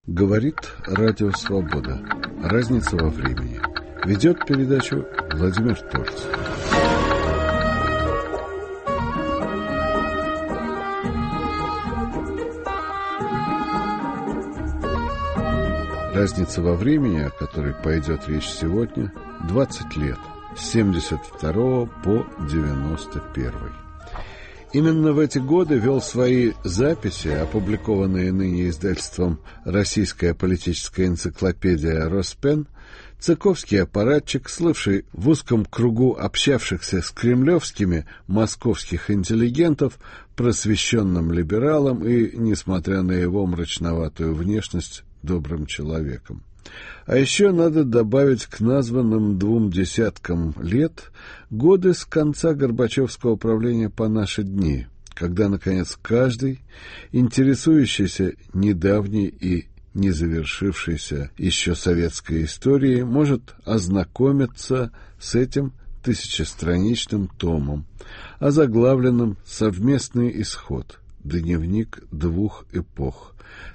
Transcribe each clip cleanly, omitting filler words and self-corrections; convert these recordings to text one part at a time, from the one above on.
Говорит Радио Свобода. Разница во времени. Ведет передачу Владимир Торц. Разница во времени, о которой пойдет речь сегодня, 20 лет. С 72 по 91. Именно в эти годы вел свои записи, опубликованные ныне издательством «Российская политическая энциклопедия Роспен», цыковский аппаратчик, слывший в узком кругу общавшихся с кремлевскими московских интеллигентов, просвещенным либералом и, несмотря на его мрачноватую внешность, добрым человеком. А еще надо добавить к названным 20 лет годы с конца Горбачевского правления по наши дни, когда, наконец, каждый, интересующийся недавней и не завершившейся еще советской историей, может ознакомиться с этим тысячестраничным томом, озаглавленным «Совместный исход. Дневник двух эпох.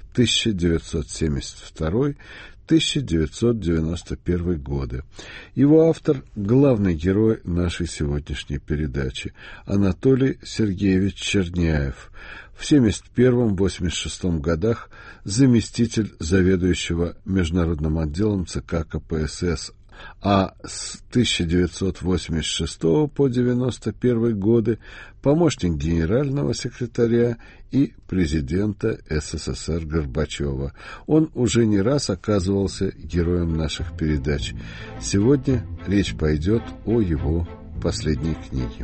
1972-1991 годы». Его автор — главный герой нашей сегодняшней передачи Анатолий Сергеевич Черняев, в 1971-1986 годах заместитель заведующего международным отделом ЦК КПСС, а с 1986 по 1991 годы помощник генерального секретаря и президента СССР Горбачева. Он уже не раз оказывался героем наших передач. Сегодня речь пойдет о его последней книге.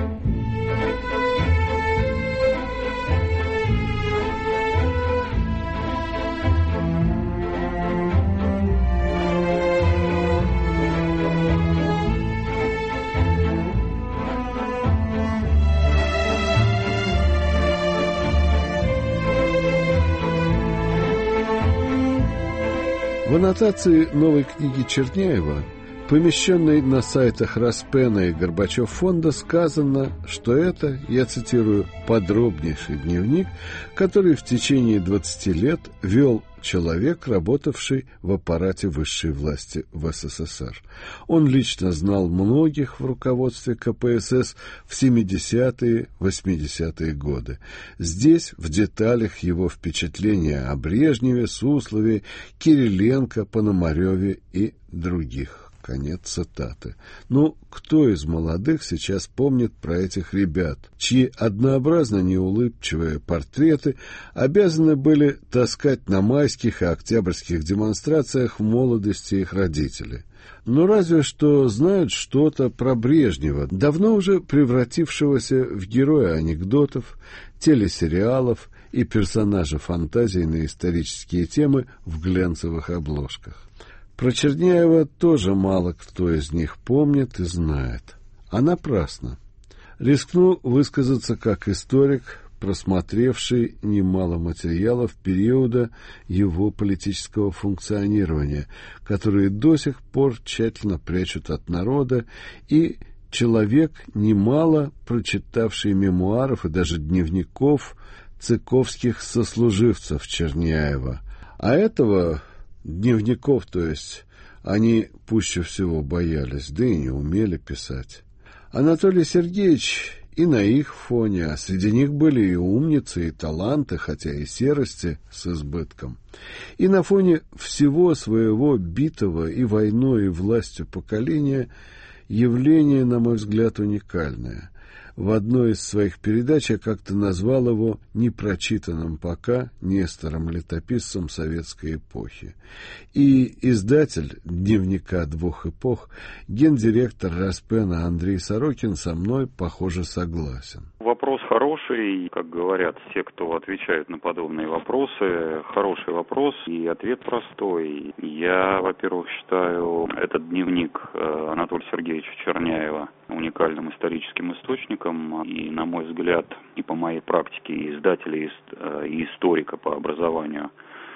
В аннотации новой книги Черняева, помещенной на сайтах Роспена и Горбачев фонда, сказано, что это, я цитирую, подробнейший дневник, который в течение 20 лет вел человек, работавший в аппарате высшей власти в СССР. Он лично знал многих в руководстве КПСС в 70-е, 80-е годы. Здесь в деталях его впечатления о Брежневе, Суслове, Кириленко, Пономареве и других. Конец цитаты. Ну, кто из молодых сейчас помнит про этих ребят, чьи однообразно неулыбчивые портреты обязаны были таскать на майских и октябрьских демонстрациях в молодости их родители? Ну, разве что знают что-то про Брежнева, давно уже превратившегося в героя анекдотов, телесериалов и персонажа фантазий на исторические темы в глянцевых обложках. Про Черняева тоже мало кто из них помнит и знает. А напрасно. Рискну высказаться как историк, просмотревший немало материалов периода его политического функционирования, которые до сих пор тщательно прячут от народа, и человек, немало прочитавший мемуаров и даже дневников цыковских сослуживцев Черняева. А этого... Дневников, то есть, они пуще всего боялись, да и не умели писать. Анатолий Сергеевич и на их фоне, а среди них были и умницы, и таланты, хотя и серости с избытком. И на фоне всего своего битого и войной, и властью поколения явление, на мой взгляд, уникальное. В одной из своих передач я как-то назвал его непрочитанным пока Нестором-летописцем советской эпохи. И издатель «Дневника двух эпох», гендиректор Роспена Андрей Сорокин со мной, похоже, согласен. Вопрос хороший, как говорят все, кто отвечает на подобные вопросы. Хороший вопрос и ответ простой. Я, во-первых, считаю этот дневник Анатолия Сергеевича Черняева уникальным историческим источником. И, на мой взгляд, и по моей практике издателя и историка по образованию,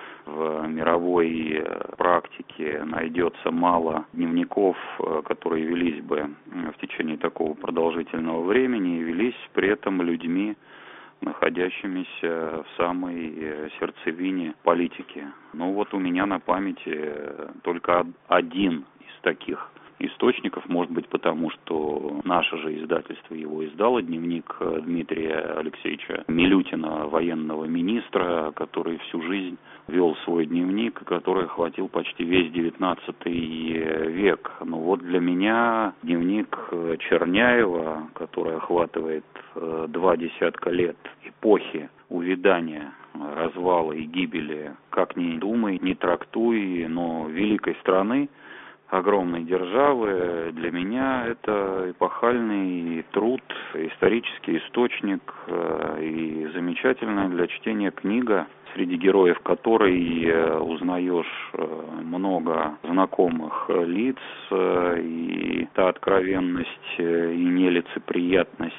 в мировой практике найдется мало дневников, которые велись бы в течение такого продолжительного времени и велись при этом людьми, находящимися в самой сердцевине политики. Ну вот у меня на памяти только один из таких источников, может быть, потому что наше же издательство его издало, дневник Дмитрия Алексеевича Милютина, военного министра, который всю жизнь вел свой дневник, который охватил почти весь XIX век. Но вот для меня дневник Черняева, который охватывает 20 лет эпохи увядания, развала и гибели, как ни думай, ни трактуй, но великой страны, огромной державы, для меня это эпохальный труд, исторический источник и замечательная для чтения книга, среди героев которой узнаешь много знакомых лиц, и та откровенность и нелицеприятность,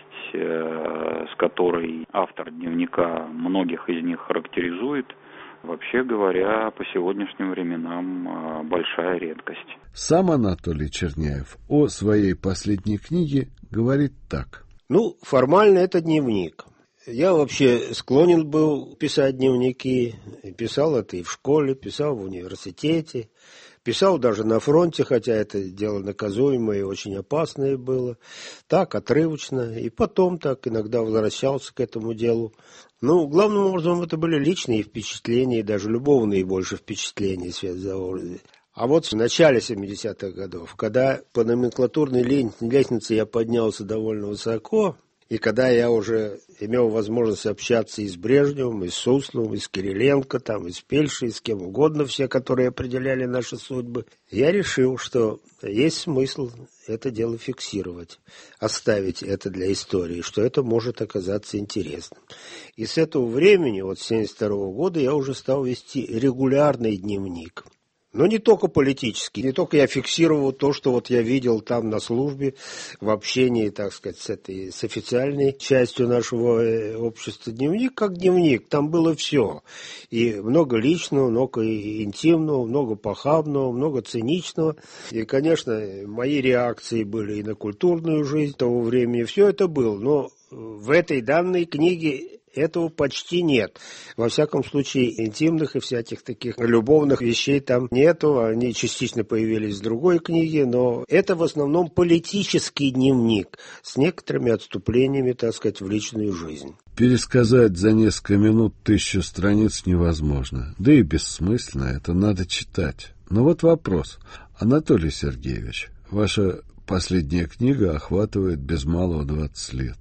с которой автор дневника многих из них характеризует, вообще говоря, по сегодняшним временам большая редкость. Сам Анатолий Черняев о своей последней книге говорит так. Формально это дневник. Я вообще склонен был писать дневники. Писал это и в школе, писал в университете. Писал даже на фронте, хотя это дело наказуемое и очень опасное было. Так, отрывочно. И потом так иногда возвращался к этому делу. Главным образом это были личные впечатления, даже любовные больше впечатления связаны. А вот в начале 70-х годов, когда по номенклатурной лестнице я поднялся довольно высоко, и когда я уже имел возможность общаться и с Брежневым, и с Сусловым, и с Кириленко, и с Пельшей, и с кем угодно, все, которые определяли наши судьбы, я решил, что есть смысл это дело фиксировать, оставить это для истории, что это может оказаться интересным. И с этого времени, с 72 года, я уже стал вести регулярный дневник. Но не только политический, не только я фиксировал то, что я видел там на службе, в общении, так сказать, с официальной частью нашего общества. Дневник как дневник, там было все. И много личного, много интимного, много похабного, много циничного. И, конечно, мои реакции были и на культурную жизнь того времени. Все это было, но в этой данной книге этого почти нет. Во всяком случае, интимных и всяких таких любовных вещей там нету. Они частично появились в другой книге, но это в основном политический дневник с некоторыми отступлениями, так сказать, в личную жизнь. Пересказать за несколько минут 1000 страниц невозможно. Да и бессмысленно, это надо читать. Но вот вопрос. Анатолий Сергеевич, ваша последняя книга охватывает без малого 20 лет.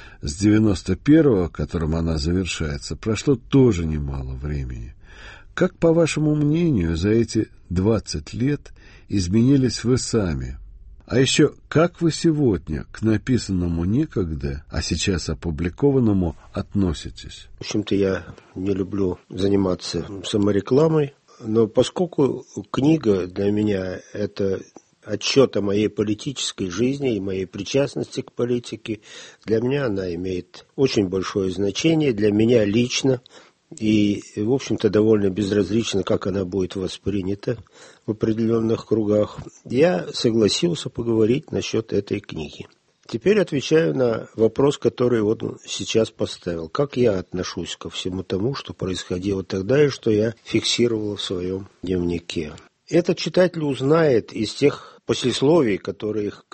С 91-го, которым она завершается, прошло тоже немало времени. Как, по вашему мнению, за эти 20 лет изменились вы сами? А еще, как вы сегодня к написанному некогда, а сейчас опубликованному, относитесь? В общем-то, я не люблю заниматься саморекламой, но поскольку книга для меня – это отчет о моей политической жизни и моей причастности к политике, для меня она имеет очень большое значение, для меня лично, и, в общем-то, довольно безразлично, как она будет воспринята в определенных кругах. Я согласился поговорить насчет этой книги. Теперь отвечаю на вопрос, который сейчас поставил. Как я отношусь ко всему тому, что происходило тогда и что я фиксировал в своем дневнике? Этот читатель узнает из тех послесловий, которые к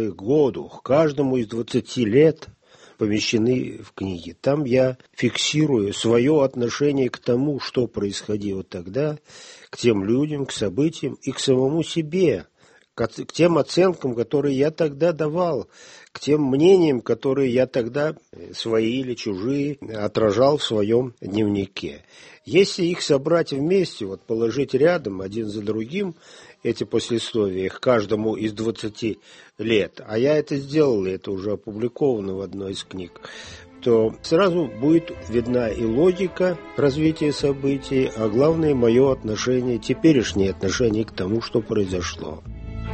каждому из 20 лет помещены в книге. Там я фиксирую свое отношение к тому, что происходило тогда, к тем людям, к событиям и к самому себе, к тем оценкам, которые я тогда давал, к тем мнениям, которые я тогда, свои или чужие, отражал в своем дневнике. Если их собрать вместе, положить рядом один за другим, эти послесловия к каждому из 20 лет, а я это сделал, и это уже опубликовано в одной из книг, то сразу будет видна и логика развития событий, а главное мое отношение, теперешнее отношение к тому, что произошло.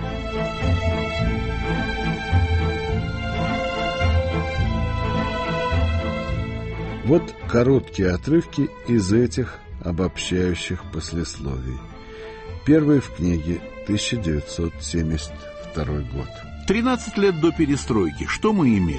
Вот короткие отрывки из этих обобщающих послесловий. Первый в книге, 1972 год. 13 лет до перестройки. Что мы имели?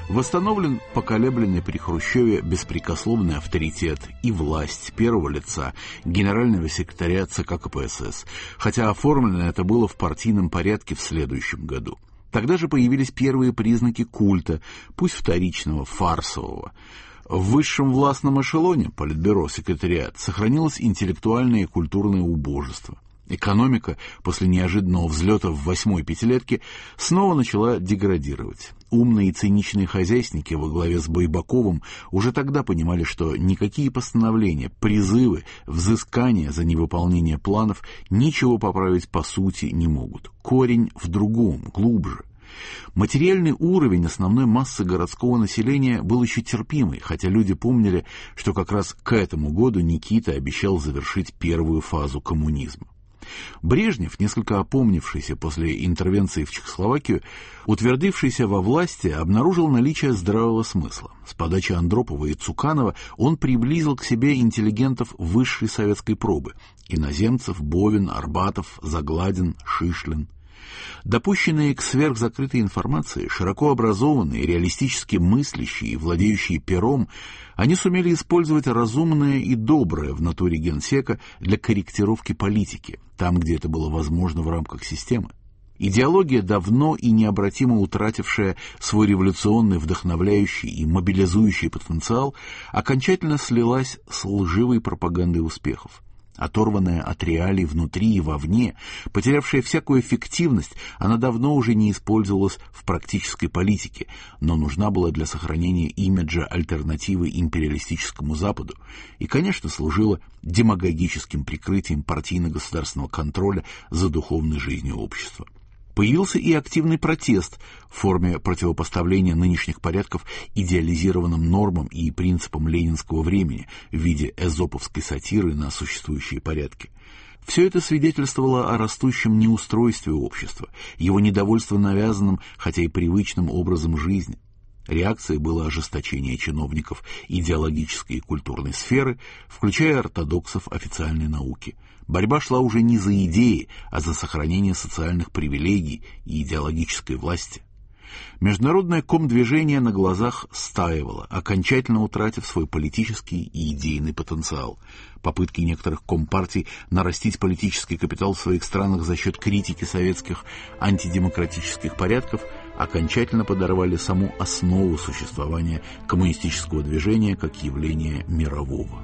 Восстановлен поколебленный при Хрущеве беспрекословный авторитет и власть первого лица генерального секретаря ЦК КПСС, хотя оформлено это было в партийном порядке в следующем году. Тогда же появились первые признаки культа, пусть вторичного, фарсового. В высшем властном эшелоне, политбюро, секретариат, сохранилось интеллектуальное и культурное убожество. Экономика после неожиданного взлета в 8-й пятилетке снова начала деградировать. Умные и циничные хозяйственники во главе с Байбаковым уже тогда понимали, что никакие постановления, призывы, взыскания за невыполнение планов ничего поправить по сути не могут. Корень в другом, глубже. Материальный уровень основной массы городского населения был еще терпимый, хотя люди помнили, что как раз к этому году Никита обещал завершить первую фазу коммунизма. Брежнев, несколько опомнившийся после интервенции в Чехословакию, утвердившийся во власти, обнаружил наличие здравого смысла. С подачи Андропова и Цуканова он приблизил к себе интеллигентов высшей советской пробы – иноземцев, Бовин, Арбатов, Загладин, Шишлин. Допущенные к сверхзакрытой информации, широко образованные, реалистически мыслящие и владеющие пером, они сумели использовать разумное и доброе в натуре генсека для корректировки политики, там, где это было возможно в рамках системы. Идеология, давно и необратимо утратившая свой революционный, вдохновляющий и мобилизующий потенциал, окончательно слилась с лживой пропагандой успехов. Оторванная от реалий внутри и вовне, потерявшая всякую эффективность, она давно уже не использовалась в практической политике, но нужна была для сохранения имиджа альтернативы империалистическому Западу и, конечно, служила демагогическим прикрытием партийно-государственного контроля за духовной жизнью общества. Появился и активный протест в форме противопоставления нынешних порядков идеализированным нормам и принципам ленинского времени в виде эзоповской сатиры на существующие порядки. Все это свидетельствовало о растущем неустройстве общества, его недовольство навязанным, хотя и привычным образом жизни. Реакцией было ожесточение чиновников идеологической и культурной сферы, включая ортодоксов официальной науки. Борьба шла уже не за идеи, а за сохранение социальных привилегий и идеологической власти. Международное комдвижение на глазах стаивало, окончательно утратив свой политический и идейный потенциал. Попытки некоторых компартий нарастить политический капитал в своих странах за счет критики советских антидемократических порядков окончательно подорвали саму основу существования коммунистического движения как явления мирового.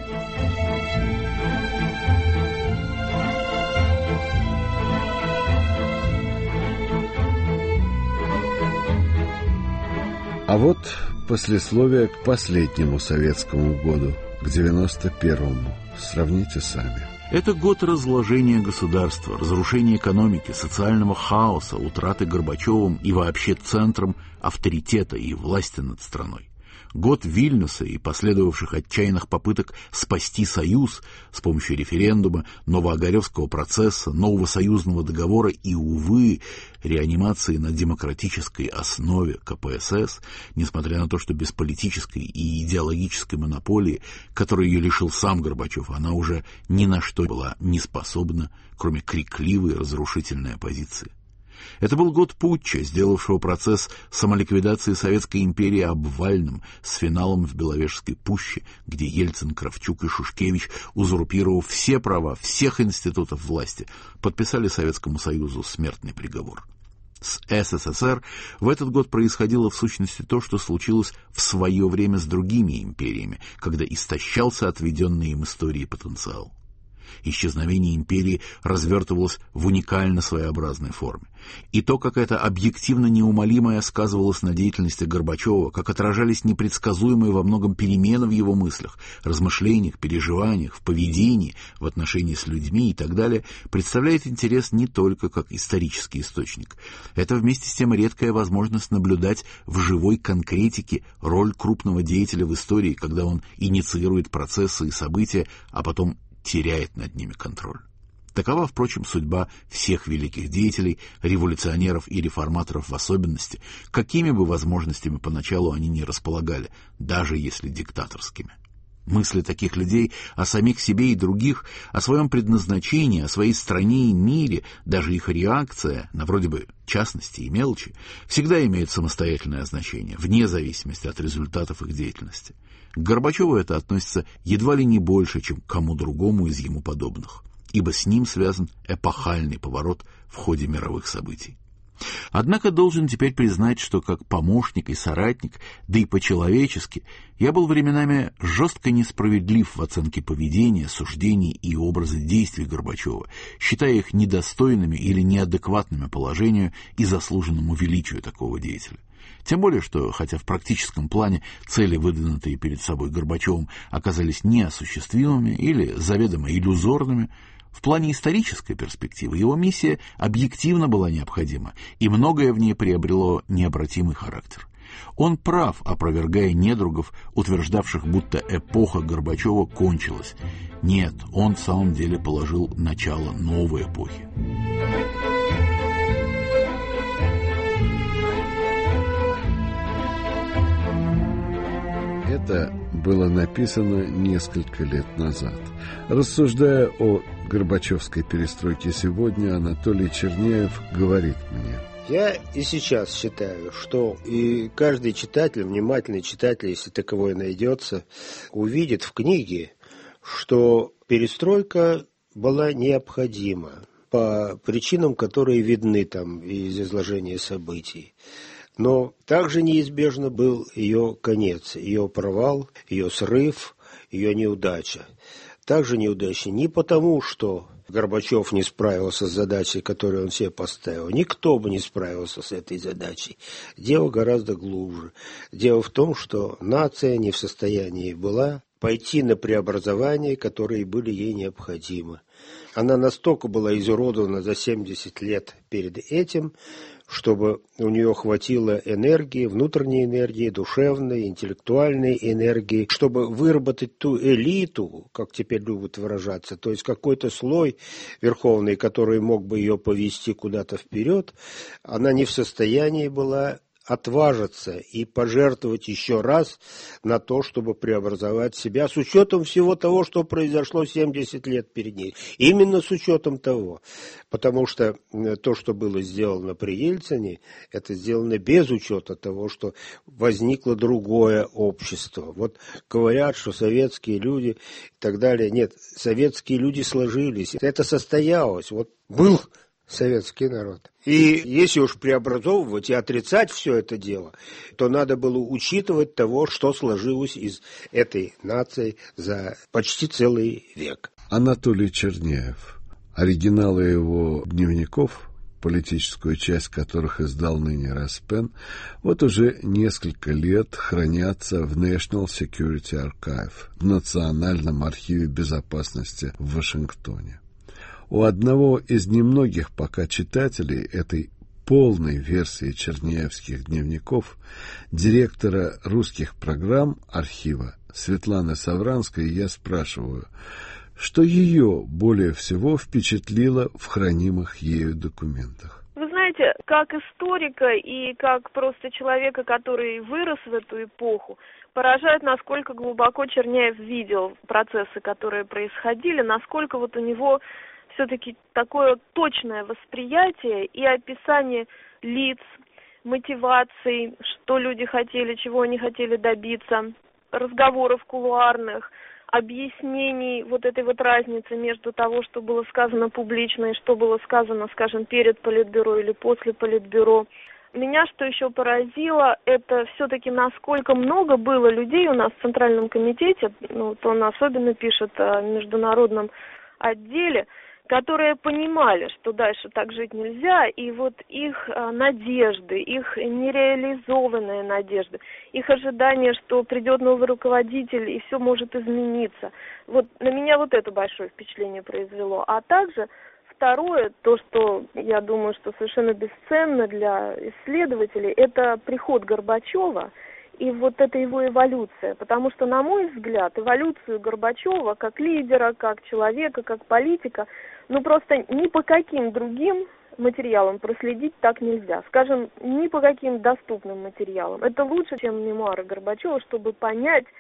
А вот послесловие к последнему советскому году, к 91-му. Сравните сами. Это год разложения государства, разрушения экономики, социального хаоса, утраты Горбачевым и вообще центром авторитета и власти над страной. Год Вильнюса и последовавших отчаянных попыток спасти Союз с помощью референдума, Новоогаревского процесса, нового союзного договора и, увы, реанимации на демократической основе КПСС, несмотря на то, что без политической и идеологической монополии, которой ее лишил сам Горбачев, она уже ни на что была не способна, кроме крикливой разрушительной оппозиции. Это был год путча, сделавшего процесс самоликвидации Советской империи обвальным, с финалом в Беловежской пуще, где Ельцин, Кравчук и Шушкевич, узурпировав все права всех институтов власти, подписали Советскому Союзу смертный приговор. С СССР в этот год происходило в сущности то, что случилось в свое время с другими империями, когда истощался отведенный им историей потенциал. Исчезновение империи развертывалось в уникально своеобразной форме. И то, как это объективно неумолимое сказывалось на деятельности Горбачева, как отражались непредсказуемые во многом перемены в его мыслях, размышлениях, переживаниях, в поведении, в отношении с людьми и так далее, представляет интерес не только как исторический источник. Это вместе с тем редкая возможность наблюдать в живой конкретике роль крупного деятеля в истории, когда он инициирует процессы и события, а потом теряет над ними контроль. Такова, впрочем, судьба всех великих деятелей, революционеров и реформаторов в особенности, какими бы возможностями поначалу они ни располагали, даже если диктаторскими. Мысли таких людей о самих себе и других, о своем предназначении, о своей стране и мире, даже их реакция на вроде бы частности и мелочи, всегда имеют самостоятельное значение, вне зависимости от результатов их деятельности. К Горбачеву это относится едва ли не больше, чем к кому другому из ему подобных, ибо с ним связан эпохальный поворот в ходе мировых событий. Однако должен теперь признать, что как помощник и соратник, да и по-человечески, я был временами жестко несправедлив в оценке поведения, суждений и образа действий Горбачева, считая их недостойными или неадекватными положению и заслуженному величию такого деятеля. Тем более, что, хотя в практическом плане цели, выдвинутые перед собой Горбачевым, оказались неосуществимыми или заведомо иллюзорными, в плане исторической перспективы его миссия объективно была необходима, и многое в ней приобрело необратимый характер. Он прав, опровергая недругов, утверждавших, будто эпоха Горбачева кончилась. Нет, он в самом деле положил начало новой эпохи. Это было написано несколько лет назад. Рассуждая о Горбачевской перестройке сегодня, Анатолий Черняев говорит мне: я и сейчас считаю, что и каждый читатель, внимательный читатель, если таковой найдется, увидит в книге, что перестройка была необходима по причинам, которые видны там из изложения событий. Но также неизбежно был ее конец, ее провал, ее срыв, ее неудача. Также неудача не потому, что Горбачев не справился с задачей, которую он себе поставил. Никто бы не справился с этой задачей. Дело гораздо глубже. Дело в том, что нация не в состоянии была пойти на преобразования, которые были ей необходимы. Она настолько была изуродована за 70 лет перед этим, чтобы у нее хватило энергии, внутренней энергии, душевной, интеллектуальной энергии, чтобы выработать ту элиту, как теперь любят выражаться, то есть какой-то слой верховный, который мог бы ее повести куда-то вперед, она не в состоянии была отважиться и пожертвовать еще раз на то, чтобы преобразовать себя, с учетом всего того, что произошло 70 лет перед ней. Именно с учетом того. Потому что то, что было сделано при Ельцине, это сделано без учета того, что возникло другое общество. Вот говорят, что советские люди и так далее. Нет, советские люди сложились. Это состоялось. Вот был советский народ. И если уж преобразовывать и отрицать все это дело, то надо было учитывать того, что сложилось из этой нации за почти целый век. Анатолий Черняев. Оригиналы его дневников, политическую часть которых издал ныне Распен, вот уже несколько лет хранятся в National Security Archive, в Национальном архиве безопасности в Вашингтоне. У одного из немногих пока читателей этой полной версии черняевских дневников, директора русских программ архива Светланы Савранской, я спрашиваю, что ее более всего впечатлило в хранимых ею документах. Вы знаете, как историка и как просто человека, который вырос в эту эпоху, поражает, насколько глубоко Черняев видел процессы, которые происходили, насколько вот у него все-таки такое точное восприятие и описание лиц, мотиваций, что люди хотели, чего они хотели добиться, разговоров кулуарных, объяснений вот этой вот разницы между того, что было сказано публично и что было сказано, скажем, перед Политбюро или после Политбюро. Меня что еще поразило, это все-таки насколько много было людей у нас в Центральном комитете, вот он особенно пишет о международном отделе, которые понимали, что дальше так жить нельзя, и вот их надежды, их нереализованные надежды, их ожидание, что придет новый руководитель и все может измениться. Вот на меня вот это большое впечатление произвело. А также второе, то, что я думаю, что совершенно бесценно для исследователей, это приход Горбачева и вот эта его эволюция. Потому что, на мой взгляд, эволюцию Горбачева как лидера, как человека, как политика, просто ни по каким другим материалам проследить так нельзя. Скажем, ни по каким доступным материалам. Это лучше, чем мемуары Горбачева, чтобы понять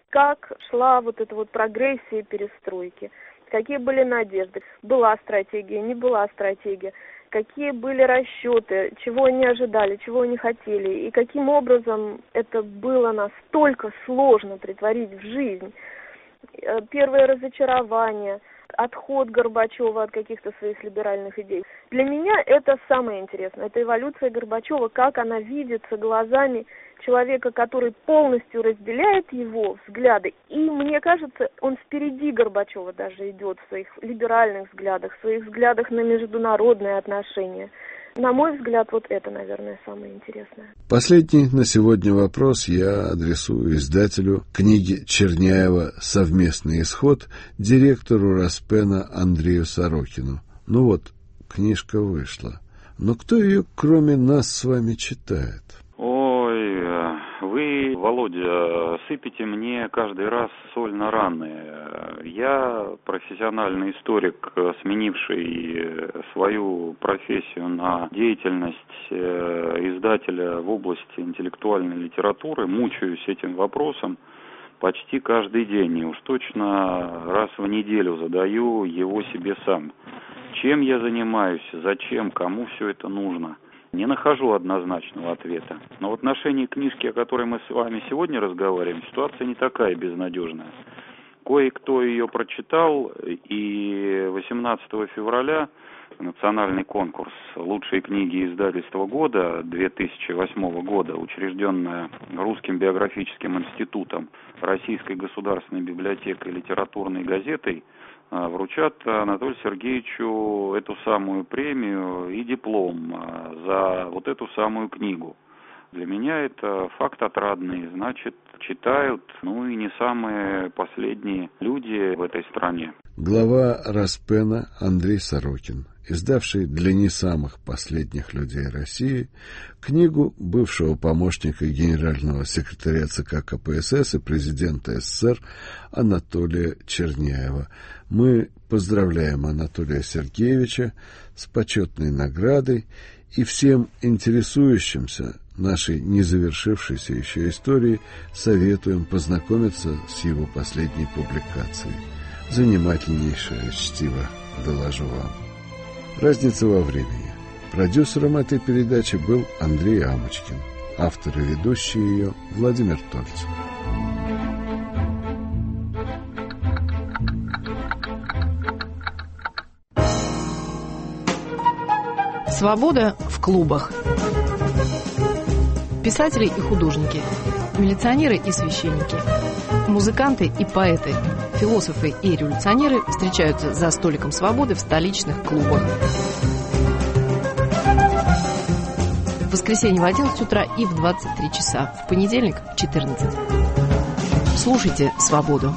как шла вот эта вот прогрессия перестройки, какие были надежды, была стратегия, не была стратегия, какие были расчеты, чего они ожидали, чего они хотели, и каким образом это было настолько сложно претворить в жизнь. Первое разочарование, отход Горбачева от каких-то своих либеральных идей. Для меня это самое интересное, это эволюция Горбачева, как она видится глазами человека, который полностью разделяет его взгляды. И мне кажется, он впереди Горбачева даже идет в своих либеральных взглядах, в своих взглядах на международные отношения. На мой взгляд, вот это, наверное, самое интересное. Последний на сегодня вопрос я адресую издателю книги Черняева «Совместный исход», директору Распена Андрею Сорокину. Ну вот, книжка вышла. Но кто ее, кроме нас, с вами читает? Ой, вы, Володя, сыпете мне каждый раз соль на раны. Я профессиональный историк, сменивший свою профессию на деятельность издателя в области интеллектуальной литературы, мучаюсь этим вопросом почти каждый день. И уж точно раз в неделю задаю его себе сам. Чем я занимаюсь, зачем, кому все это нужно? Не нахожу однозначного ответа. Но в отношении книжки, о которой мы с вами сегодня разговариваем, ситуация не такая безнадежная. Кое-кто ее прочитал, и 18 февраля национальный конкурс «Лучшие книги издательства года» 2008 года, учрежденная Русским биографическим институтом, Российской государственной библиотекой и литературной газетой, вручат Анатолию Сергеевичу эту самую премию и диплом за вот эту самую книгу. Для меня это факт отрадный, значит, читают, и не самые последние люди в этой стране. Глава Распена Андрей Сорокин, издавший для не самых последних людей России книгу бывшего помощника генерального секретаря ЦК КПСС и президента СССР Анатолия Черняева. Мы поздравляем Анатолия Сергеевича с почетной наградой и всем интересующимся нашей незавершившейся еще историей советуем познакомиться с его последней публикацией. Занимательнейшее чтиво, доложу вам. Разница во времени. Продюсером этой передачи был Андрей Амочкин. Автор и ведущий ее Владимир Тольцев. Свобода в клубах. Писатели и художники, милиционеры и священники, музыканты и поэты, философы и революционеры встречаются за столиком свободы в столичных клубах. В воскресенье в 11 утра и в 23 часа, в понедельник в 14. Слушайте «Свободу».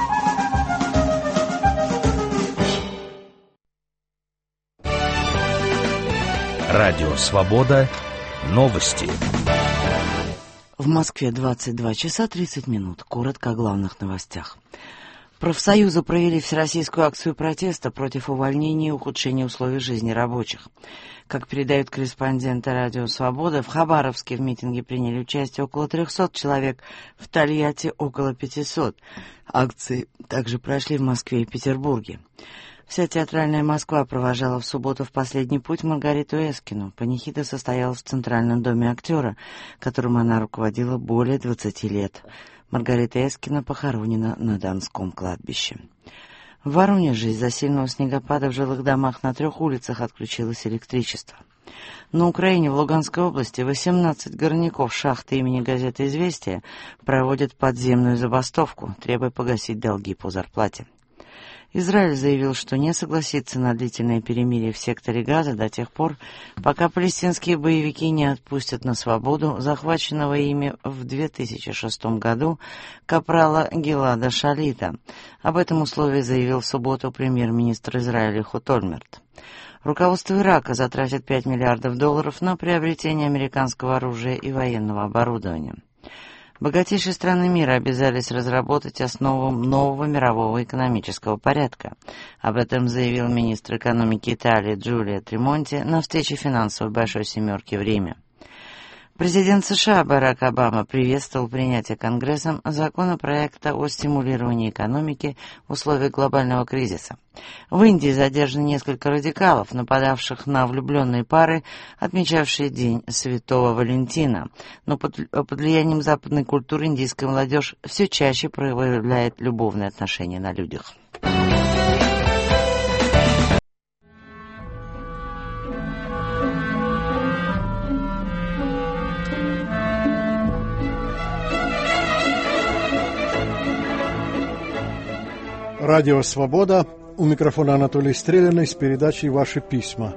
Радио «Свобода». Новости. В Москве 22 часа 30 минут. Коротко о главных новостях. Профсоюзы провели всероссийскую акцию протеста против увольнения и ухудшения условий жизни рабочих. Как передают корреспонденты «Радио Свобода», в Хабаровске в митинге приняли участие около 300 человек, в Тольятти около 500. Акции также прошли в Москве и Петербурге. Вся театральная Москва провожала в субботу в последний путь Маргариту Эскину. Панихида состоялась в Центральном доме актера, которым она руководила более 20 лет. Маргарита Эскина похоронена на Донском кладбище. В Воронеже из-за сильного снегопада в жилых домах на 3 улицах отключилось электричество. На Украине, в Луганской области, 18 горняков шахты имени газеты «Известия» проводят подземную забастовку, требуя погасить долги по зарплате. Израиль заявил, что не согласится на длительное перемирие в секторе Газа до тех пор, пока палестинские боевики не отпустят на свободу захваченного ими в 2006 году капрала Гилада Шалита. Об этом условии заявил в субботу премьер-министр Израиля Эхуд Ольмерт. Руководство Ирака затратит $5 миллиардов на приобретение американского оружия и военного оборудования. Богатейшие страны мира обязались разработать основу нового мирового экономического порядка. Об этом заявил министр экономики Италии Джулио Тремонти на встрече финансовой Большой Семерки в Риме. Президент США Барак Обама приветствовал принятие Конгрессом законопроекта о стимулировании экономики в условиях глобального кризиса. В Индии задержаны несколько радикалов, нападавших на влюбленные пары, отмечавшие День Святого Валентина. Но под влиянием западной культуры индийская молодежь все чаще проявляет любовные отношения на людях. Радио «Свобода». У микрофона Анатолий Стреляный с передачей «Ваши письма».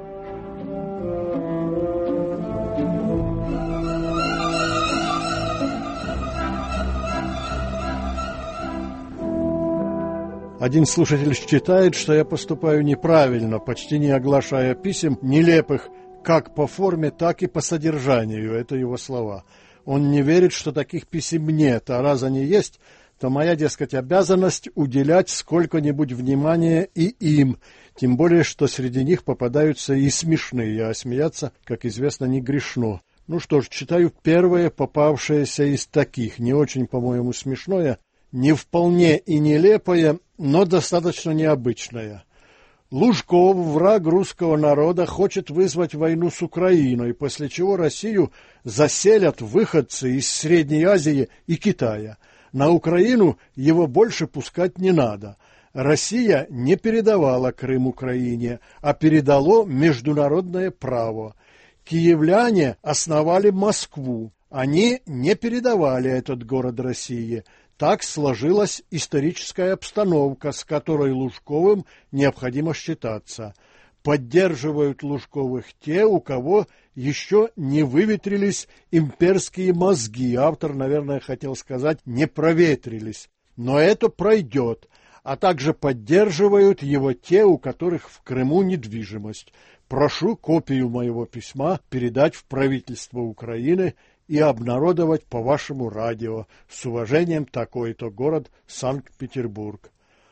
Один слушатель считает, что я поступаю неправильно, почти не оглашая писем, нелепых как по форме, так и по содержанию. Это его слова. Он не верит, что таких писем нет, а раз они есть, то моя, дескать, обязанность уделять сколько-нибудь внимания и им, тем более, что среди них попадаются и смешные, а смеяться, как известно, не грешно. Ну что ж, читаю первое попавшееся из таких, не очень, по-моему, смешное, не вполне и нелепое, но достаточно необычное. Лужков, враг русского народа, хочет вызвать войну с Украиной, после чего Россию заселят выходцы из Средней Азии и Китая. На Украину его больше пускать не надо. Россия не передавала Крым Украине, а передало международное право. Киевляне основали Москву. Они не передавали этот город России. Так сложилась историческая обстановка, с которой Лужковым необходимо считаться. Поддерживают Лужковых те, у кого еще не выветрились имперские мозги. Автор, наверное, хотел сказать, не проветрились. Но это пройдет. А также поддерживают его те, у которых в Крыму недвижимость. Прошу копию моего письма передать в правительство Украины и обнародовать по вашему радио. С уважением, такой-то город Санкт-Петербург.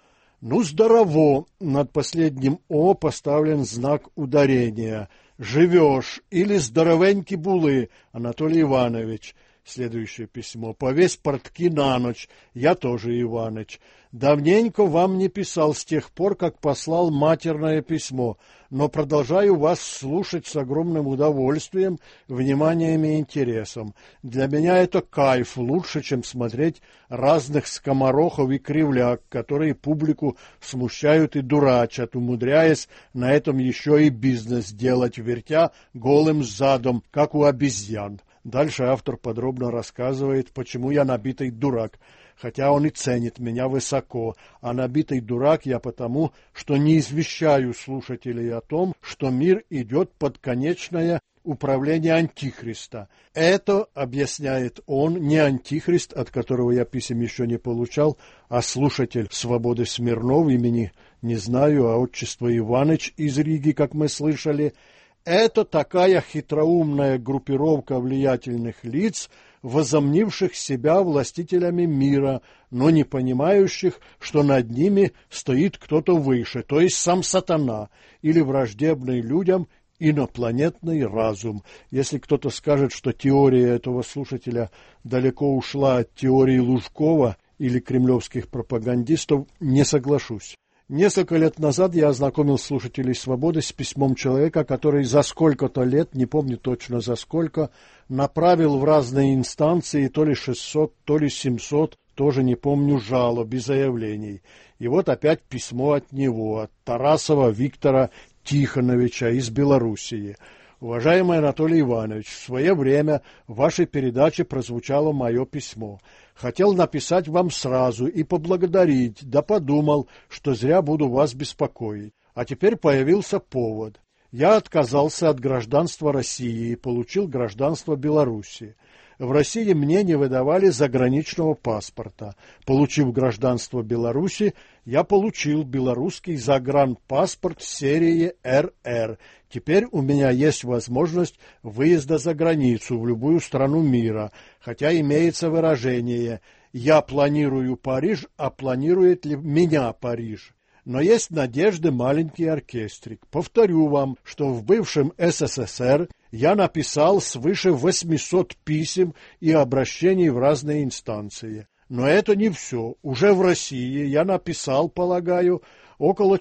Ну, здорово! Над последним «о» поставлен знак ударения. Живешь или здоровеньки булы, Анатолий Иванович. Следующее письмо. Повесь портки на ночь. Я тоже Иваныч. Давненько вам не писал с тех пор, как послал матерное письмо, но продолжаю вас слушать с огромным удовольствием, вниманием и интересом. Для меня это кайф, лучше, чем смотреть разных скоморохов и кривляк, которые публику смущают и дурачат, умудряясь на этом еще и бизнес делать, вертя голым задом, как у обезьян. Дальше автор подробно рассказывает, почему я набитый дурак, хотя он и ценит меня высоко, а набитый дурак я потому, что не извещаю слушателей о том, что мир идет под конечное управление Антихриста. Это, объясняет он, не Антихрист, от которого я писем еще не получал, а слушатель «Свободы» Смирнов, имени не знаю, а отчество Иваныч из Риги, как мы слышали. Это такая хитроумная группировка влиятельных лиц, возомнивших себя властителями мира, но не понимающих, что над ними стоит кто-то выше, то есть сам сатана, или враждебный людям инопланетный разум. Если кто-то скажет, что теория этого слушателя далеко ушла от теории Лужкова или кремлевских пропагандистов, не соглашусь. Несколько лет назад я ознакомил слушателей «Свободы» с письмом человека, который за сколько-то лет, не помню точно за сколько, направил в разные инстанции то ли 600, то ли 700, тоже не помню, жалоб и заявлений. И вот опять письмо от него, от Тарасова Виктора Тихоновича из Белоруссии. Уважаемый Анатолий Иванович, в свое время в вашей передаче прозвучало мое письмо. Хотел написать вам сразу и поблагодарить, да подумал, что зря буду вас беспокоить. А теперь появился повод. Я отказался от гражданства России и получил гражданство Белоруссии. В России мне не выдавали заграничного паспорта. Получив гражданство Беларуси, я получил белорусский загранпаспорт серии РР. Теперь у меня есть возможность выезда за границу в любую страну мира, хотя имеется выражение «я планирую Париж, а планирует ли меня Париж?». Но есть надежды маленький оркестрик. Повторю вам, что в бывшем СССР Я написал свыше 800 писем и обращений в разные инстанции. Но это не все. Уже в России я написал, полагаю, около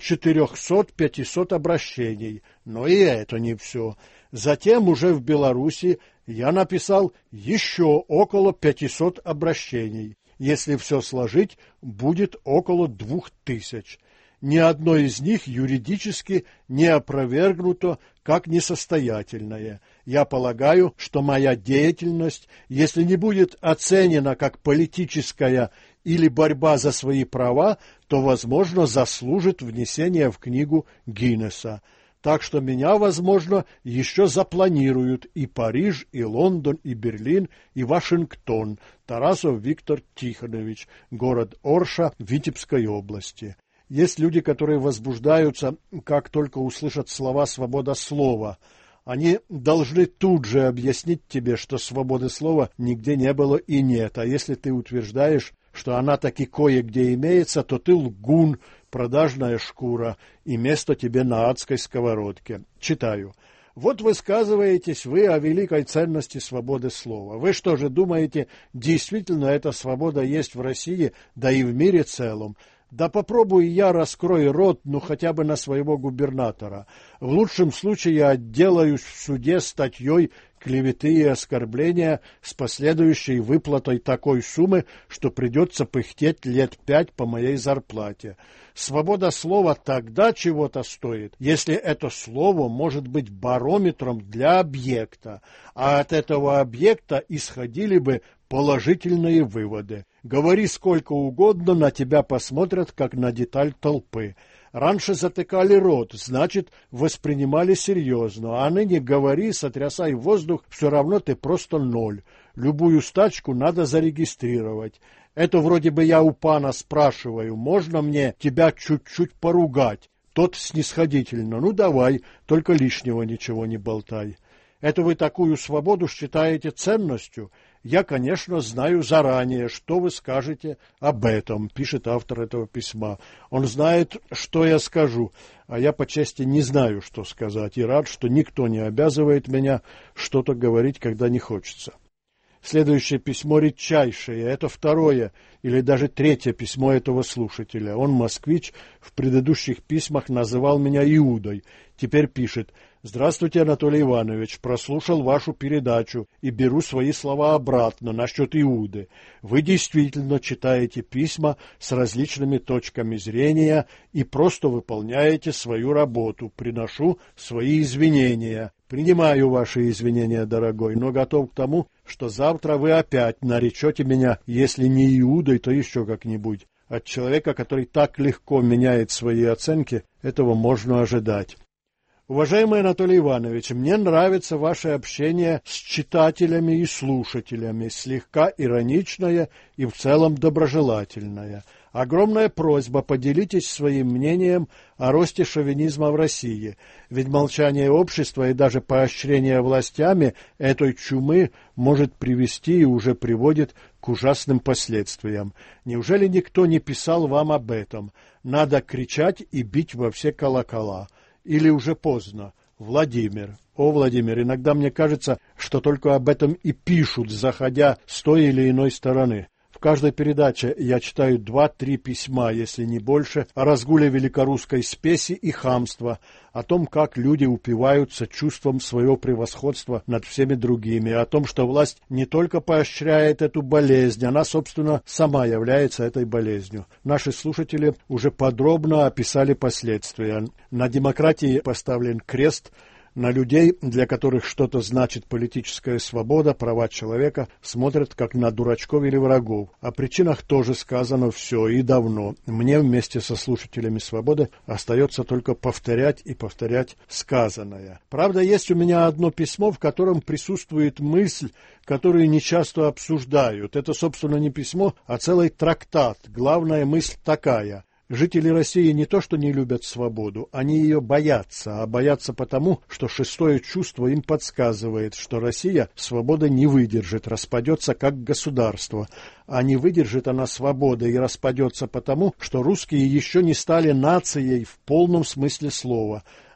400-500 обращений. Но и это не все. Затем уже в Беларуси я написал еще около 500 обращений. Если все сложить, будет около 2000. Ни одно из них юридически не опровергнуто как несостоятельное. Я полагаю, что моя деятельность, если не будет оценена как политическая или борьба за свои права, то, возможно, заслужит внесения в книгу Гиннесса. Так что меня, возможно, еще запланируют и Париж, и Лондон, и Берлин, и Вашингтон. Тарасов Виктор Тихонович, город Орша, Витебской области. Есть люди, которые возбуждаются, как только услышат слова «свобода слова». Они должны тут же объяснить тебе, что свободы слова нигде не было и нет. А если ты утверждаешь, что она таки кое-где имеется, то ты лгун, продажная шкура, и место тебе на адской сковородке. Читаю. Вот высказываетесь вы о великой ценности свободы слова. Вы что же думаете, действительно эта свобода есть в России, да и в мире целом? Да попробую я раскрою рот, ну хотя бы на своего губернатора. В лучшем случае я отделаюсь в суде статьей клеветы и оскорбления с последующей выплатой такой суммы, что придется пыхтеть лет 5 по моей зарплате. Свобода слова тогда чего-то стоит, если это слово может быть барометром для объекта, а от этого объекта исходили бы положительные выводы. Говори сколько угодно, на тебя посмотрят, как на деталь толпы. Раньше затыкали рот, значит, воспринимали серьезно, а ныне говори, сотрясай воздух, все равно ты просто ноль. Любую стачку надо зарегистрировать. Это вроде бы я у пана спрашиваю, можно мне тебя чуть-чуть поругать? Тот снисходительно, ну давай, только лишнего ничего не болтай. Это вы такую свободу считаете ценностью? Я, конечно, знаю заранее, что вы скажете об этом, пишет автор этого письма. Он знает, что я скажу, а я по чести не знаю, что сказать, и рад, что никто не обязывает меня что-то говорить, когда не хочется. Следующее письмо редчайшее, это второе или даже третье письмо этого слушателя. Он, москвич, в предыдущих письмах называл меня Иудой. Теперь пишет: «Здравствуйте, Анатолий Иванович, прослушал вашу передачу и беру свои слова обратно насчет Иуды. Вы действительно читаете письма с различными точками зрения и просто выполняете свою работу. Приношу свои извинения». Принимаю ваши извинения, дорогой, но готов к тому, что завтра вы опять наречете меня, если не Иудой, то еще как-нибудь. От человека, который так легко меняет свои оценки, этого можно ожидать. Уважаемый Анатолий Иванович, мне нравится ваше общение с читателями и слушателями, слегка ироничное и в целом доброжелательное. Огромная просьба, поделитесь своим мнением о росте шовинизма в России, ведь молчание общества и даже поощрение властями этой чумы может привести и уже приводит к ужасным последствиям. Неужели никто не писал вам об этом? Надо кричать и бить во все колокола. Или уже поздно? Владимир. О, Владимир, иногда мне кажется, что только об этом и пишут, заходя с той или иной стороны. В каждой передаче я читаю 2-3 письма, если не больше, о разгуле великорусской спеси и хамства, о том, как люди упиваются чувством своего превосходства над всеми другими, о том, что власть не только поощряет эту болезнь, она, собственно, сама является этой болезнью. Наши слушатели уже подробно описали последствия. На демократии поставлен крест. На людей, для которых что-то значит политическая свобода, права человека, смотрят как на дурачков или врагов. О причинах тоже сказано все и давно. Мне вместе со слушателями «Свободы» остается только повторять и повторять сказанное. Правда, есть у меня одно письмо, в котором присутствует мысль, которую нечасто обсуждают. Это, собственно, не письмо, а целый трактат. Главная мысль такая. Жители России не то что не любят свободу, они ее боятся, а боятся потому, что шестое чувство им подсказывает, что Россия свободы не выдержит, распадется как государство. А не выдержит она свободы и распадется потому, что русские еще не стали нацией в полном смысле слова.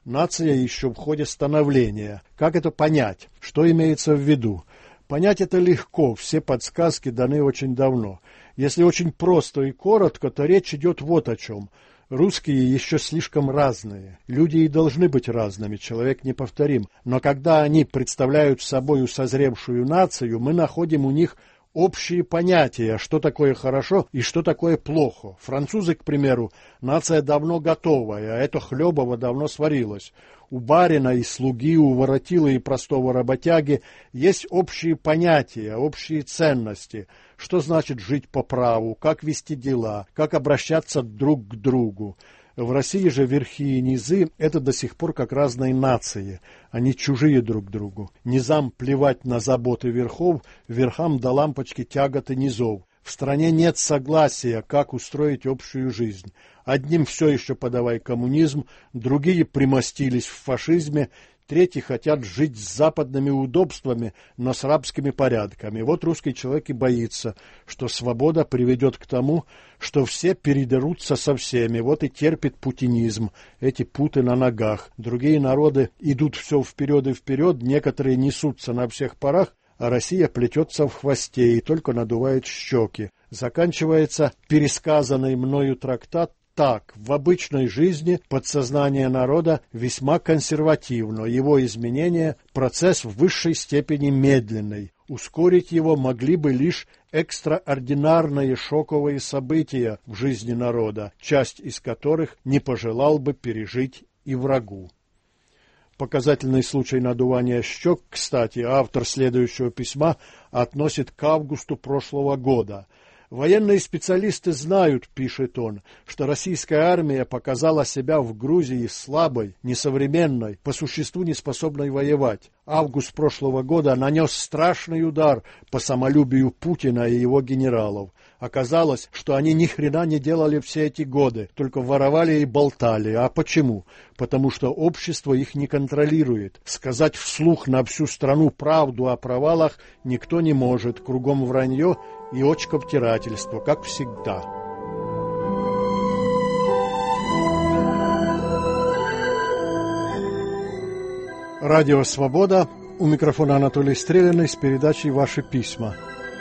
нация еще в ходе становления. Как это понять? Что имеется в виду? Понять это легко, все подсказки даны очень давно. Если очень просто и коротко, то речь идет вот о чем. Русские еще слишком разные. Люди и должны быть разными, человек неповторим. Но когда они представляют собою созревшую нацию, мы находим у них общие понятия, что такое хорошо и что такое плохо. Французы, к примеру, нация давно готовая, а это хлебово давно сварилось. У барина и слуги, у воротила и простого работяги есть общие понятия, общие ценности. Что значит жить по праву, как вести дела, как обращаться друг к другу. В России же верхи и низы – это до сих пор как разные нации, они чужие друг другу. Низам плевать на заботы верхов, верхам до лампочки тяготы низов. В стране нет согласия, как устроить общую жизнь. Одним все еще подавай коммунизм, другие примостились в фашизме, третьи хотят жить с западными удобствами, но с рабскими порядками. Вот русский человек и боится, что свобода приведет к тому, что все передерутся со всеми. Вот и терпит путинизм, эти путы на ногах. Другие народы идут все вперед и вперед, некоторые несутся на всех парах, а Россия плетется в хвосте и только надувает щеки. Заканчивается пересказанный мною трактат так: в обычной жизни подсознание народа весьма консервативно, его изменение – процесс в высшей степени медленный. Ускорить его могли бы лишь экстраординарные шоковые события в жизни народа, часть из которых не пожелал бы пережить и врагу. Показательный случай надувания щек, кстати, автор следующего письма относит к августу прошлого года. Военные специалисты знают, пишет он, что российская армия показала себя в Грузии слабой, несовременной, по существу неспособной воевать. Август прошлого года нанес страшный удар по самолюбию Путина и его генералов. Оказалось, что они ни хрена не делали все эти годы, только воровали и болтали. А почему? Потому что общество их не контролирует. Сказать вслух на всю страну правду о провалах никто не может. Кругом вранье и очковтирательство, как всегда. Радио «Свобода». У микрофона Анатолий Стреляный с передачей «Ваши письма».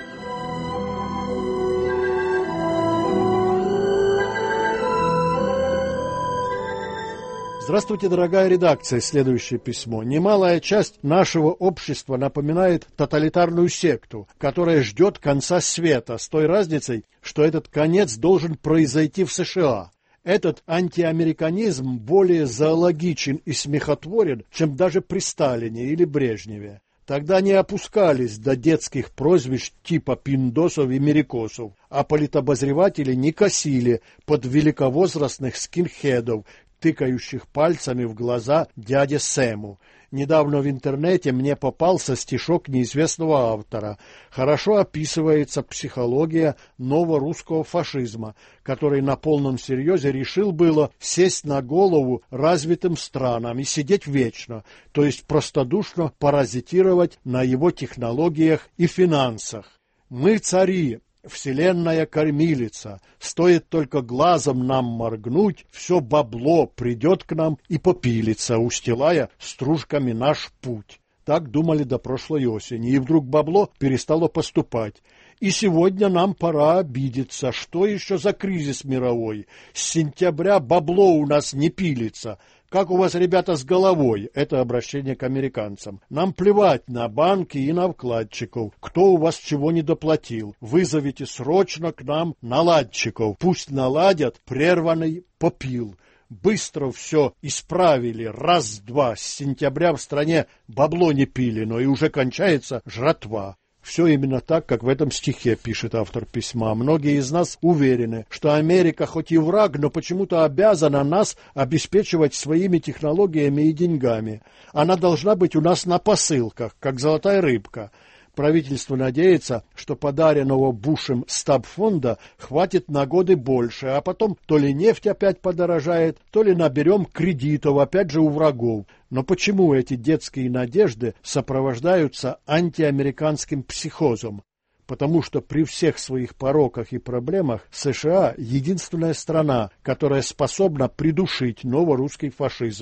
Здравствуйте, дорогая редакция. Следующее письмо. Немалая часть нашего общества напоминает тоталитарную секту, которая ждет конца света, с той разницей, что этот конец должен произойти в США. Этот антиамериканизм более зоологичен и смехотворен, чем даже при Сталине или Брежневе. Тогда не опускались до детских прозвищ типа пиндосов и мерикосов, а политобозреватели не косили под великовозрастных скинхедов, тыкающих пальцами в глаза дяде Сэму. Недавно в интернете мне попался стишок неизвестного автора. Хорошо описывается психология новорусского фашизма, который на полном серьезе решил было сесть на голову развитым странам и сидеть вечно, то есть простодушно паразитировать на его технологиях и финансах. Мы цари. Вселенная кормилица, стоит только глазом нам моргнуть, все бабло придет к нам и попилится, устилая стружками наш путь. Так думали до прошлой осени, и вдруг бабло перестало поступать. И сегодня нам пора обидеться. Что еще за кризис мировой? С сентября бабло у нас не пилится. Как у вас, ребята, с головой? Это обращение к американцам. Нам плевать на банки и на вкладчиков. Кто у вас чего не доплатил? Вызовите срочно к нам наладчиков. Пусть наладят прерванный попил. Быстро все исправили. Раз-два. С сентября в стране бабло не пили, но и уже кончается жратва. Все именно так, как в этом стихе, пишет автор письма. Многие из нас уверены, что Америка хоть и враг, но почему-то обязана нас обеспечивать своими технологиями и деньгами. Она должна быть у нас на посылках, как золотая рыбка. Правительство надеется, что подаренного Бушем стабфонда хватит на годы больше, а потом то ли нефть опять подорожает, то ли наберем кредитов опять же у врагов. Но почему эти детские надежды сопровождаются антиамериканским психозом? Потому что при всех своих пороках и проблемах США единственная страна, которая способна придушить новорусский фашизм.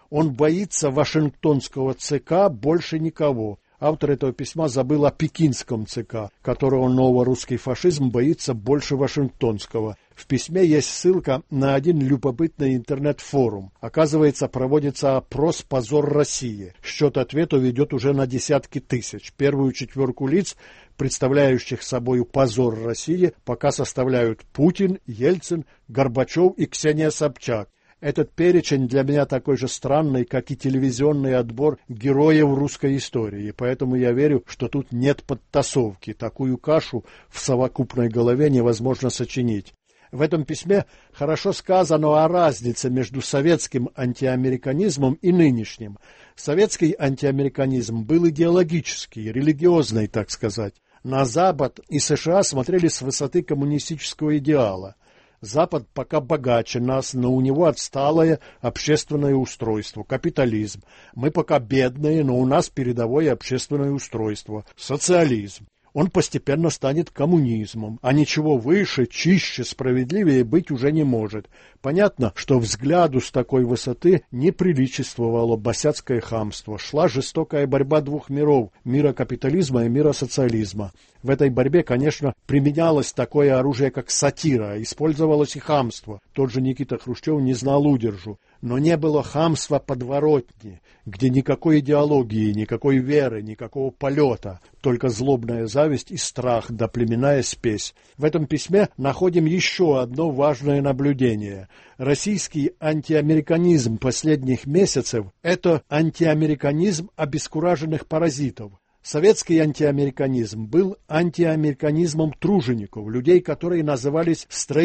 Он боится Вашингтонского ЦК больше никого. Автор этого письма забыл о пекинском ЦК, которого новорусский фашизм боится больше Вашингтонского. В письме есть ссылка на один любопытный интернет-форум. Оказывается, проводится опрос «Позор России». Счет ответов ведет уже на десятки тысяч. Первую четверку лиц, представляющих собою позор России, пока составляют Путин, Ельцин, Горбачев и Ксения Собчак. Этот перечень для меня такой же странный, как и телевизионный отбор героев русской истории, поэтому я верю, что тут нет подтасовки. Такую кашу в совокупной голове невозможно сочинить. В этом письме хорошо сказано о разнице между советским антиамериканизмом и нынешним. Советский антиамериканизм был идеологический, религиозный, так сказать. На Запад и США смотрели с высоты коммунистического идеала. Запад пока богаче нас, но у него отсталое общественное устройство, капитализм. Мы пока бедные, но у нас передовое общественное устройство, социализм. Он постепенно станет коммунизмом, а ничего выше, чище, справедливее быть уже не может. Понятно, что взгляду с такой высоты не приличествовало босяцкое хамство. Шла жестокая борьба двух миров – мира капитализма и мира социализма. В этой борьбе, конечно, применялось такое оружие, как сатира, использовалось и хамство. Тот же Никита Хрущев не знал удержу. Но не было хамства подворотни, где никакой идеологии, никакой веры, никакого полета, только злобная зависть и страх да племенная спесь. В этом письме находим еще одно важное наблюдение. Российский антиамериканизм последних месяцев – это антиамериканизм обескураженных паразитов. Советский антиамериканизм был антиамериканизмом тружеников, людей, которые назывались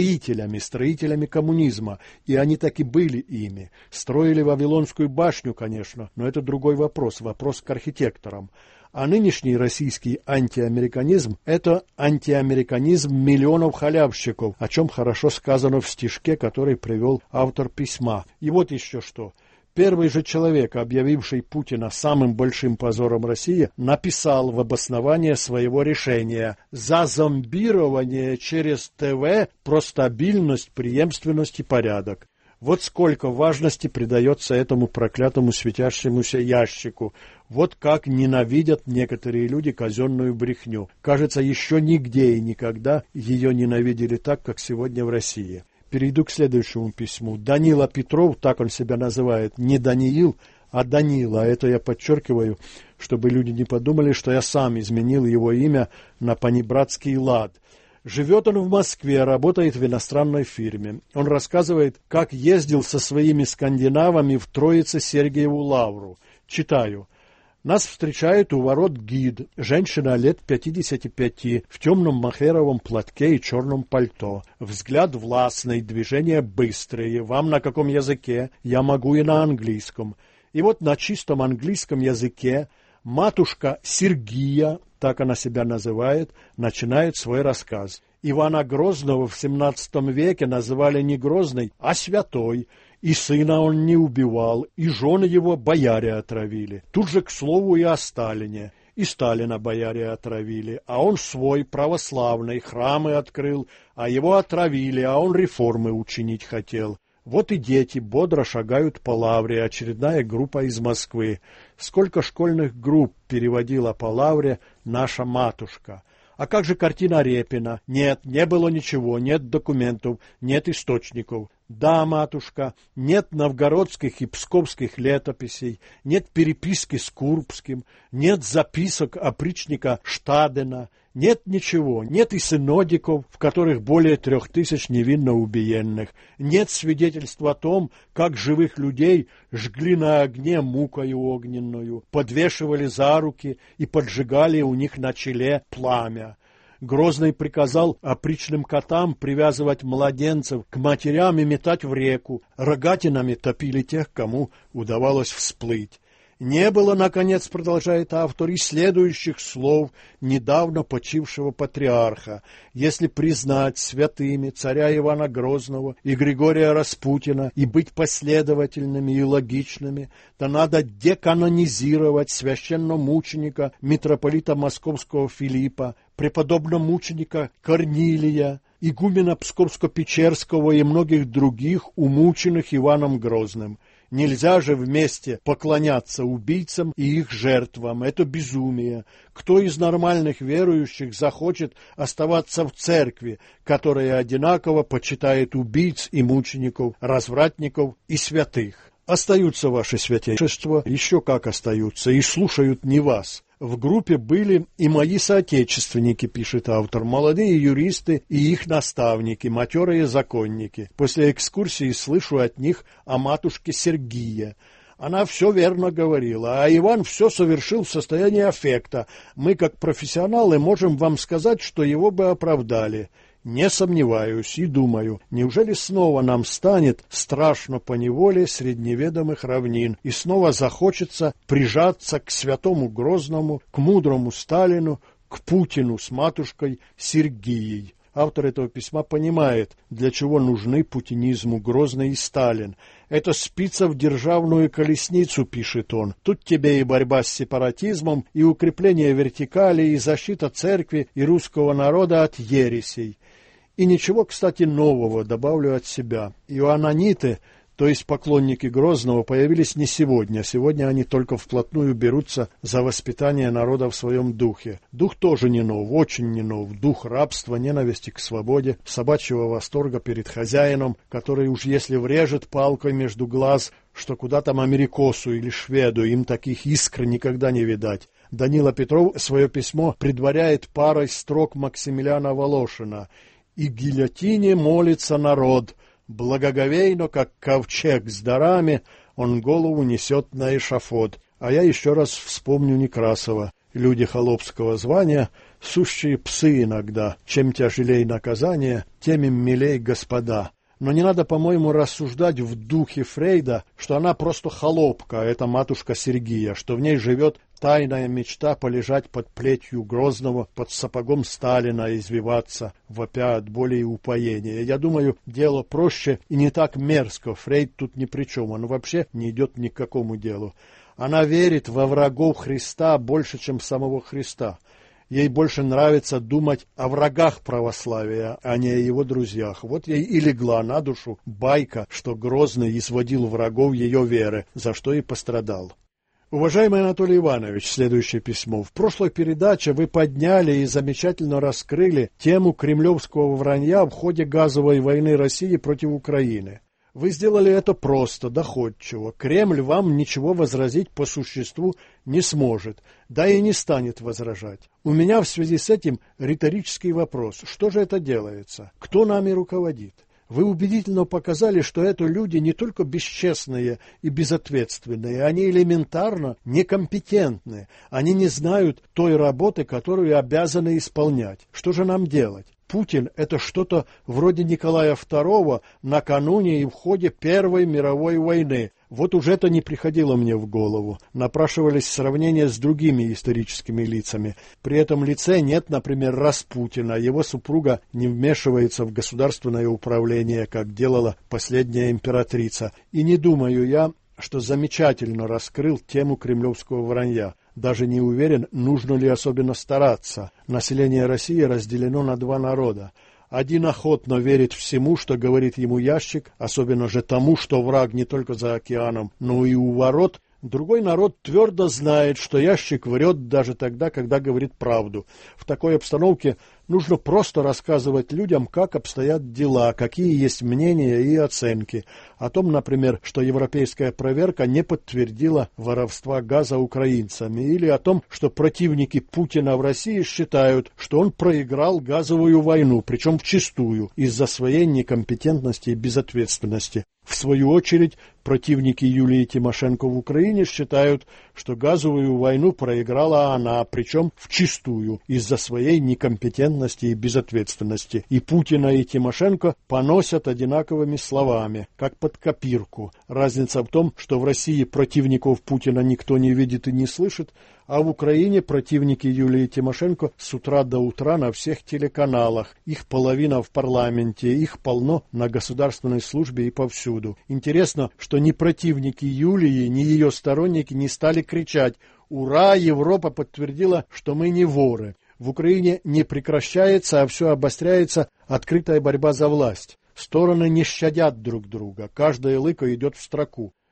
строителями коммунизма, и они так и были ими. Строили Вавилонскую башню, конечно, но это другой вопрос к архитекторам. А нынешний российский антиамериканизм – это антиамериканизм миллионов халявщиков, о чем хорошо сказано в стишке, который привел автор письма. И вот еще что. Первый же человек, объявивший Путина самым большим позором России, написал в обоснование своего решения: «За зомбирование через ТВ про стабильность, преемственность и порядок». Вот сколько важности придается этому проклятому светящемуся ящику. Вот как ненавидят некоторые люди казенную брехню. Кажется, еще нигде и никогда ее ненавидели так, как сегодня в России. Перейду к следующему письму. Данила Петров, так он себя называет, не Даниил, а Данила. Это я подчеркиваю, чтобы люди не подумали, что я сам изменил его имя на панибратский лад. Живет он в Москве, работает в иностранной фирме. Он рассказывает, как ездил со своими скандинавами в Троице-Сергиеву Лавру. Читаю. Нас встречает у ворот гид, женщина лет 55, в темном махеровом платке и черном пальто. Взгляд властный, движения быстрые. Вам на каком языке? Я могу и на английском. И вот на чистом английском языке матушка Сергия, так она себя называет, начинает свой рассказ. Ивана Грозного в 17 веке называли не Грозный, а Святой. И сына он не убивал, и жены его бояре отравили. Тут же, к слову, и о Сталине. И Сталина бояре отравили, а он свой православный храмы открыл, а его отравили, а он реформы учинить хотел. Вот и дети бодро шагают по Лавре, очередная группа из Москвы. Сколько школьных групп переводила по Лавре наша матушка. А как же картина Репина? Нет, не было ничего, нет документов, нет источников. Да, матушка, нет новгородских и псковских летописей, нет переписки с Курбским, нет записок опричника Штадена, нет ничего, нет и синодиков, в которых более 3000 невинно убиенных, нет свидетельств о том, как живых людей жгли на огне мукою огненную, подвешивали за руки и поджигали у них на челе пламя. Грозный приказал опричным котам привязывать младенцев к матерям и метать в реку. Рогатинами топили тех, кому удавалось всплыть. Не было, наконец, продолжает автор, и следующих слов недавно почившего патриарха. Если признать святыми царя Ивана Грозного и Григория Распутина и быть последовательными и логичными, то надо деканонизировать священномученика митрополита Московского Филиппа, преподобномученика Корнилия, игумена Псковско-Печерского и многих других, умученных Иваном Грозным. Нельзя же вместе поклоняться убийцам и их жертвам. Это безумие. Кто из нормальных верующих захочет оставаться в церкви, которая одинаково почитает убийц и мучеников, развратников и святых? Остаются ваши святейшества, еще как остаются, и слушают не вас. В группе были и мои соотечественники, пишет автор, молодые юристы и их наставники, матерые законники. После экскурсии слышу от них о матушке Сергия. Она все верно говорила, а Иван все совершил в состоянии аффекта. Мы, как профессионалы, можем вам сказать, что его бы оправдали. Не сомневаюсь и думаю, неужели снова нам станет страшно поневоле средневедомых равнин, и снова захочется прижаться к святому Грозному, к мудрому Сталину, к Путину с матушкой Сергией. Автор этого письма понимает, для чего нужны путинизму Грозный и Сталин. Это спица в державную колесницу, пишет он. Тут тебе и борьба с сепаратизмом, и укрепление вертикали, и защита церкви и русского народа от ересей. И ничего, кстати, нового добавлю от себя. Иоаннаниты, то есть поклонники Грозного, появились не сегодня. Сегодня они только вплотную берутся за воспитание народа в своем духе. Дух тоже не нов, очень не нов. Дух рабства, ненависти к свободе, собачьего восторга перед хозяином, который уж если врежет палкой между глаз, что куда там америкосу или шведу, им таких искр никогда не видать. Данила Петров свое письмо предваряет парой строк Максимилиана Волошина: «И гильотине молится народ, благоговейно, как ковчег с дарами, он голову несет на эшафот». А я еще раз вспомню Некрасова. Люди холопского звания, сущие псы иногда. Чем тяжелей наказание, тем им милей господа. Но не надо, по-моему, рассуждать в духе Фрейда, что она просто холопка, эта матушка Сергия, что в ней живет тайная мечта полежать под плетью Грозного, под сапогом Сталина извиваться, вопя от боли и упоения. Я думаю, дело проще и не так мерзко. Фрейд тут ни при чем, он вообще не идет ни к какому делу. Она верит во врагов Христа больше, чем самого Христа. Ей больше нравится думать о врагах православия, а не о его друзьях. Вот ей и легла на душу байка, что Грозный изводил врагов ее веры, за что и пострадал. Уважаемый Анатолий Иванович, следующее письмо. В прошлой передаче вы подняли и замечательно раскрыли тему кремлевского вранья в ходе газовой войны России против Украины. Вы сделали это просто, доходчиво. Кремль вам ничего возразить по существу не сможет, да и не станет возражать. У меня в связи с этим риторический вопрос. Что же это делается? Кто нами руководит? Вы убедительно показали, что это люди не только бесчестные и безответственные, они элементарно некомпетентны. Они не знают той работы, которую обязаны исполнять. Что же нам делать? Путин – это что-то вроде Николая II накануне и в ходе Первой мировой войны. Вот уже это не приходило мне в голову. Напрашивались сравнения с другими историческими лицами. При этом лице нет, например, Распутина. Его супруга не вмешивается в государственное управление, как делала последняя императрица. И не думаю я, что замечательно раскрыл тему кремлевского вранья. Даже не уверен, нужно ли особенно стараться. Население России разделено на два народа. Один охотно верит всему, что говорит ему ящик, особенно же тому, что враг не только за океаном, но и у ворот. Другой народ твердо знает, что ящик врет даже тогда, когда говорит правду. В такой обстановке нужно просто рассказывать людям, как обстоят дела, какие есть мнения и оценки. О том, например, что европейская проверка не подтвердила воровства газа украинцами, или о том, что противники Путина в России считают, что он проиграл газовую войну, причем вчистую, из-за своей некомпетентности и безответственности. В свою очередь, противники Юлии Тимошенко в Украине считают, что газовую войну проиграла она, причем вчистую, из-за своей некомпетентности и безответственности. И Путина, и Тимошенко поносят одинаковыми словами, как под копирку. Разница в том, что в России противников Путина никто не видит и не слышит, а в Украине противники Юлии Тимошенко с утра до утра на всех телеканалах. Их половина в парламенте, их полно на государственной службе и повсюду. Интересно, что ни противники Юлии, ни ее сторонники не стали кричать: «Ура! Европа подтвердила, что мы не воры». В Украине не прекращается, а все обостряется открытая борьба за власть. Стороны не щадят друг друга, каждая лыка идет в строку.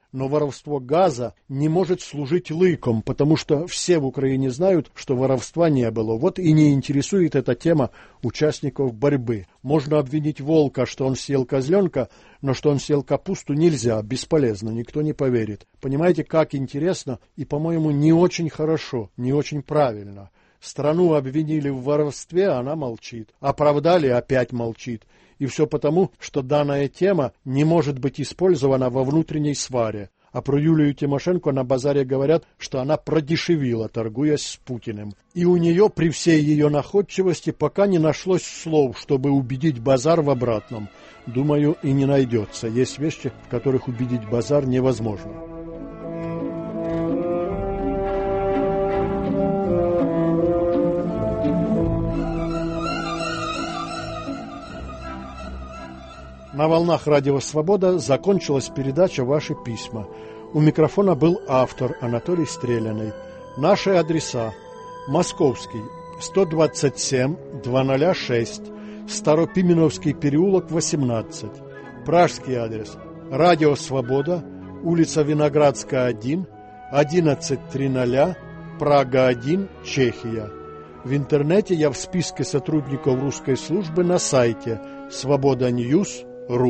Но воровство газа не может служить лыком, потому что все в Украине знают, что воровства не было. Вот и не интересует эта тема участников борьбы. Можно обвинить волка, что он съел козленка, но что он съел капусту, нельзя, бесполезно, никто не поверит. Понимаете, как интересно и, по-моему, не очень хорошо, не очень правильно. Страну обвинили в воровстве, она молчит. Оправдали, опять молчит. И все потому, что данная тема не может быть использована во внутренней сваре. А про Юлию Тимошенко на базаре говорят, что она продешевила, торгуясь с Путиным. И у нее при всей ее находчивости пока не нашлось слов, чтобы убедить базар в обратном. Думаю, и не найдется. Есть вещи, в которых убедить базар невозможно. На волнах Радио Свобода закончилась передача «Ваши письма». У микрофона был автор Анатолий Стреляный. Наши адреса: Московский, 127-206, Старопименовский переулок, 18. Пражский адрес: Радио Свобода, улица Виноградская, 1, 1100, Прага, 1, Чехия. В интернете я в списке сотрудников русской службы на сайте svoboda.news.ru.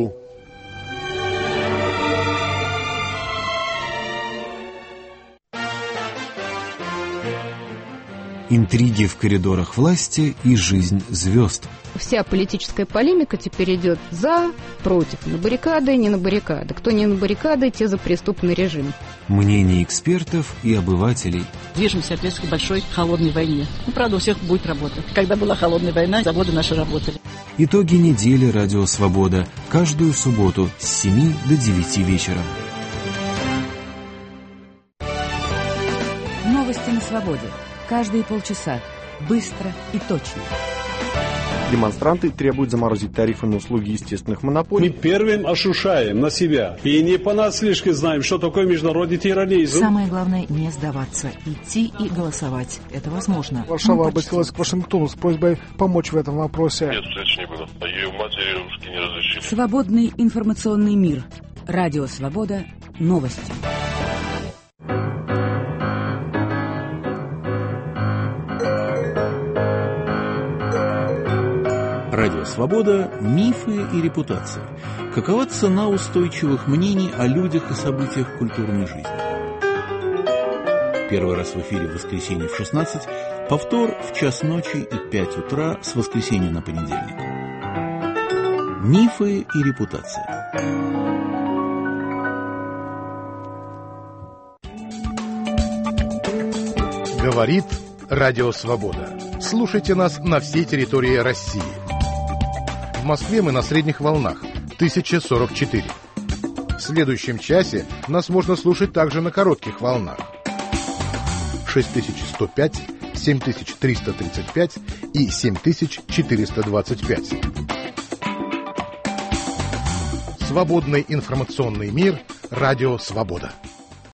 Интриги в коридорах власти и жизнь звезд. Вся политическая полемика теперь идет за, против, на баррикады, не на баррикады. Кто не на баррикады, те за преступный режим. Мнения экспертов и обывателей. Движемся, опять к большой холодной войне. Правда, у всех будет работа. Когда была холодная война, заводы наши работали. Итоги недели «Радио Свобода» каждую субботу с 7 до 9 вечера. Новости на свободе. Каждые полчаса. Быстро и точно. Демонстранты требуют заморозить тарифы на услуги естественных монополий. Мы первым ощущаем на себя. И не понаслышке знаем, что такое международный терроризм. Самое главное не сдаваться. Идти и голосовать. Это возможно. Варшава обратилась к Вашингтону с просьбой помочь в этом вопросе. Нет, встреч не было. А ее матери русские не разрешили. Свободный информационный мир. Радио Свобода. Новости. Радио Свобода. Мифы и репутация. Какова цена устойчивых мнений о людях и событиях культурной жизни? Первый раз в эфире в воскресенье в 16, повтор в час ночи и 5 утра с воскресенья на понедельник. Мифы и репутация. Говорит Радио Свобода. Слушайте нас на всей территории России. В Москве мы на средних волнах 1044. В следующем часе нас можно слушать также на коротких волнах 6105, 7335 и 7425. Свободный информационный мир. Радио Свобода.